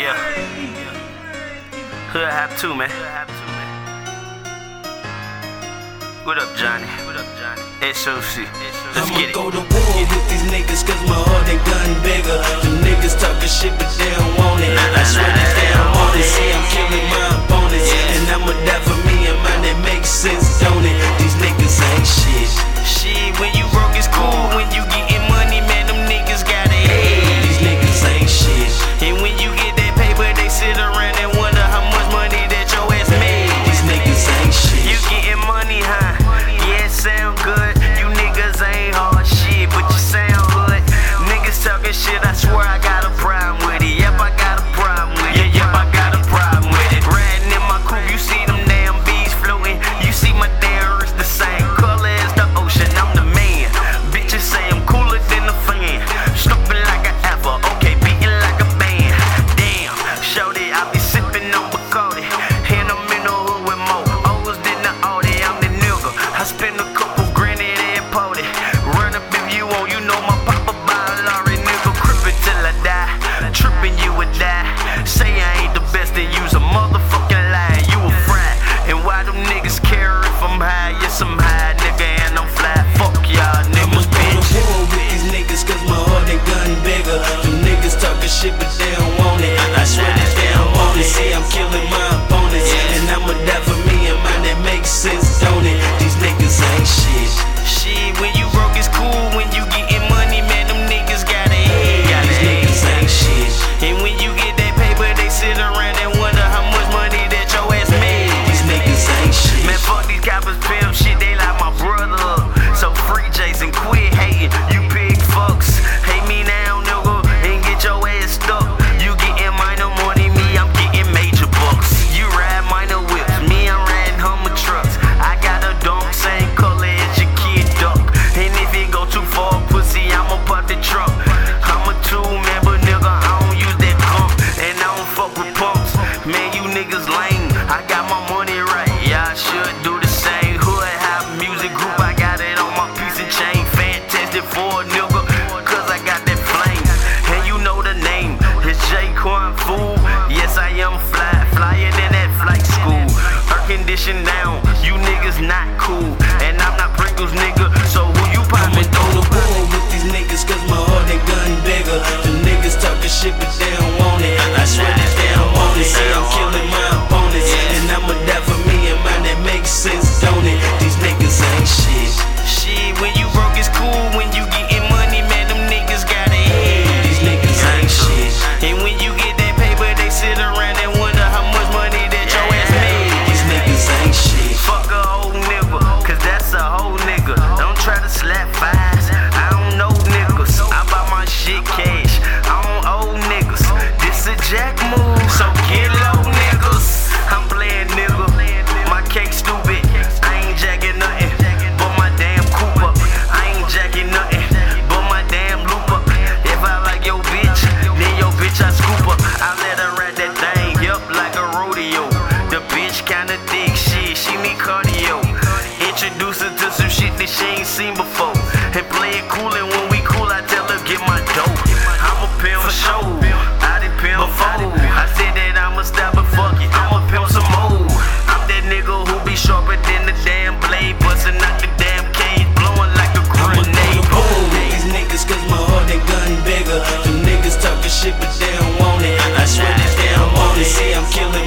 Yeah. Hood have too, man. What up, Johnny? SOC. Let's get it. I'ma go to war with these niggas cause my heart ain't gotten bigger. The niggas talking shit but they don't want it. I swear that they don't want it. See, I'm killing my opponents, and I'ma die for me and mine. That makes sense, don't it? These niggas ain't shit. Shit, when you broke it's cool. When you getting money, man, them niggas got it. These niggas ain't shit. And when you get that paper, they sit around and wonder how much money that your ass made. These niggas ain't shit. You getting money, huh? Yeah, it sound good. You niggas ain't hard shit, but you sound hood. Niggas talking shit, I swear I got a problem with it. Yep, I got a problem with it. Yep, I got a problem with it. Riding in my coupe, you see them damn bees floating. You see my damn wrist the same color as the ocean. I'm the man. Bitches say I'm cooler than a fan. Stumping like an apple, okay, beating like a band. Damn, shorty, I be sipping on Bacardi. And I'm in the hood with more O's than the Audi. I'm the nigga. I spend a couple grand in that party. Run up if you want, you know my papa buy a lorry. Nigga, crippin' till I die. Trippin', you would die. Say I ain't the best, then use a motherfucking lie. You a fry. And why them niggas care if I'm high? Yes, I'm high, nigga, and I'm fly. Fuck y'all niggas, bitch. I'ma go to war with these niggas cause my heart ain't gotten bigger. Them niggas talking shit but they don't want it. I swear that they don't want it. See, I'm killing my opponents, and I'ma die for me and mine. That makes sense, don't it? These niggas ain't shit. Shit, when you broke it's cool. When you getting money, man, them niggas got it. These niggas ain't shit. And when you get that paper, they sit around and wonder how much money that your ass made. These niggas ain't shit. Man, fuck these coppers, pimp shit, they like my brother up. So free Jason, quit hating, you big fucks. Hate me now, nigga, and get your ass stuck. You getting minor money, me, I'm getting major bucks. You ride minor whips, me, I'm riding Hummer trucks. I got a dunk, same color as your kid duck. And if it go too far, pussy, I'ma pop the truck. I'm a two-member nigga, I don't use that pump. And I don't fuck with pumps. Man, you niggas lame, I got my money right. Yeah, I should do the same. Hood Hop Music Group, I got it on my piece of chain. Fantastic for a nigga, cause I got that flame. And you know the name, it's J-Quan Fool. Yes, I am fly, flyer than that flight school. Air condition down, you niggas not cool. And I'm not Pringles, nigga, so who you I'ma poppin' go to through? war with these niggas cause my heart ain't gotten bigger. The niggas talking shit but they don't want it. I swear that they don't want it. See, I'm killing my opponents, and I'ma die for me and mine. That makes sense, don't it? These niggas ain't shit. Shit, when you broke it's cool. When you getting money, man, them niggas got it. These niggas ain't shit. And when you get that paper, they sit around and wonder how much money that your ass made. These niggas ain't shit. Fuck a old nigga, cause that's a whole nigga. Don't try to slap fives, I don't know niggas. I buy my shit cash, I don't owe niggas. This a jack move, so get low niggas. I'm playing nigga, my cake stupid. I ain't jacking nothing, but my damn Cooper. I ain't jacking nothing, but my damn looper. If I like your bitch, then your bitch I scoop her. I let her ride that thing, yup, like a rodeo. The bitch kinda thick, shit, she need cardio. Introduce her to some shit that she ain't seen before. And play it cool, and when we cool, I tell her get my dough. I'm a pimp for sure, I done pimp before. I said that I'ma stop and fuck it, I'ma pimp some more. I'm that nigga who be sharper than the damn blade, bustin' out the damn cage, blowing like a I'ma go grenade. to war with these niggas cause my heart ain't gotten bigger. Them niggas talking shit but they don't want it. I swear that they don't want it. See, I'm killing